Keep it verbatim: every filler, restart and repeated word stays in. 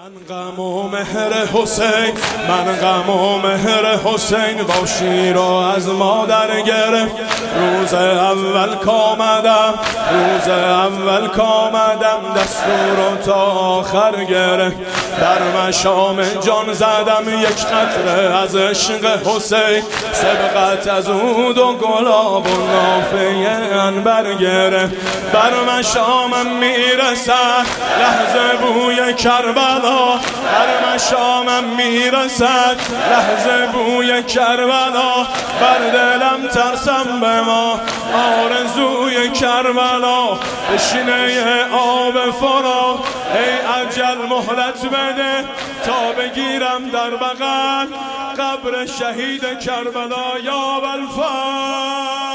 من غم و مهر حسین، من غم و مهر حسین با شیر از مادر گرفت. روز اول کامدم، روز اول کامدم دستور تا آخر گرفت. در مشام جان زدم یک قطره از عشق حسین، سبقت از عود و گلاب و نافه عنبر گرفت. بر مشامم میرسد لحظه بوی کربلا، بر مشامم میرسد لحظه بوی کربلا. بر دلم ترسم به ما آرزوی کربلا، بشینه آب فرات ای اجل مهلت بده تا بگیرم در بغل قبر شهید کربلا. یا بالفعل